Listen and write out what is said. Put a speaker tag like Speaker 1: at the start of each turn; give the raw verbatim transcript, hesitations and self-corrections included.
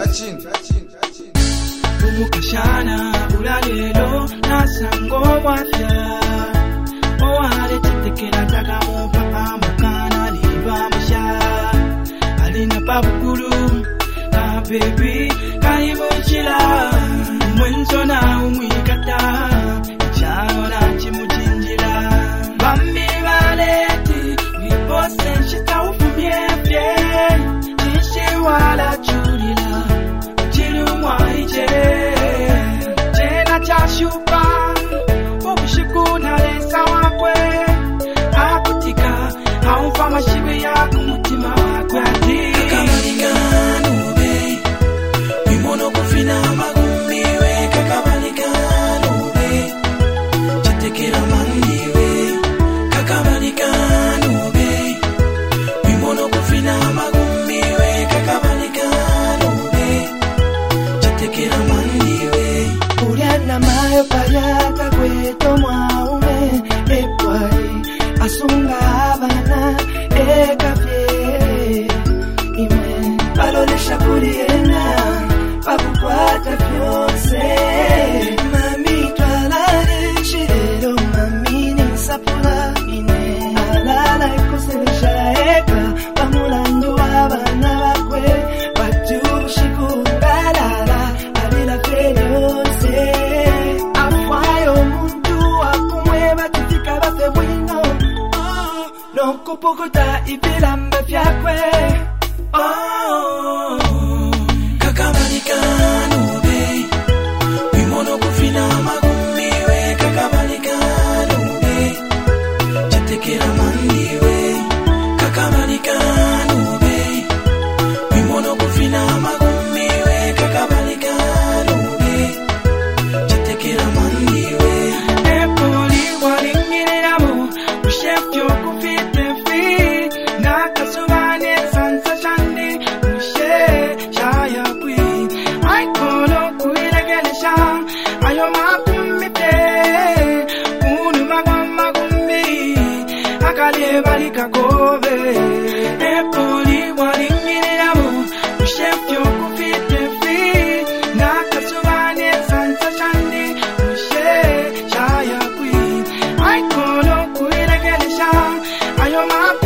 Speaker 1: Umukashana ulalelo nasango wafya Oare chitekera tagamu papa mukana liba musha Alina pabukulu na baby kaibuchila Mwenzo na umwikata Chano na chimujinjila Bambi valeti Wipose nshita ufumyefye Chishi wala chulila Chilu mwaije Jena chashupa Ubishiku na lesa wakwe Akutika Haumfa mashiwe ya kumutima wakwe Kakabalikanu be Wimono kufina magumiwe Kakabalikanu be Chitekera mandiwe Kakabalikanu be Wimono kufina magumiwe Kakabalikanu be Chitekera mandiwe Uriana mayo payaka kweto mwaume Epwai asunga abana ekafye Ime balolesha kuriena Pabukwata fyose Mami twalare shirero Mami nisapula ine Alala ikuselesha eka Pamulandu abana bakwe Batu shikungalala Alila feyose Afwayo muntu wakumwe Batutika bafe wino Nonko pokota ibilambe fyakwe Oh Kakabalikanu be Wimono kufina magumiwe Kakabalikanu be Chitekera mandiwe Kakabalikanu be Wimono kufina magumiwe Kakabalikanu be Chitekera mandiwe Epoli waringiramo Ushefyo kufite fi Nakasubane sansa shandi Ushe shaya kwi Aikono kuilegelesha Ayo makumite Unu magwa magumbi Akale balika kobe Epoli waringiramo Ushefyo kufite fi Nakasubane sansa shandi Ushe shaya kwi Aikono kuilegelesha Ayo makumite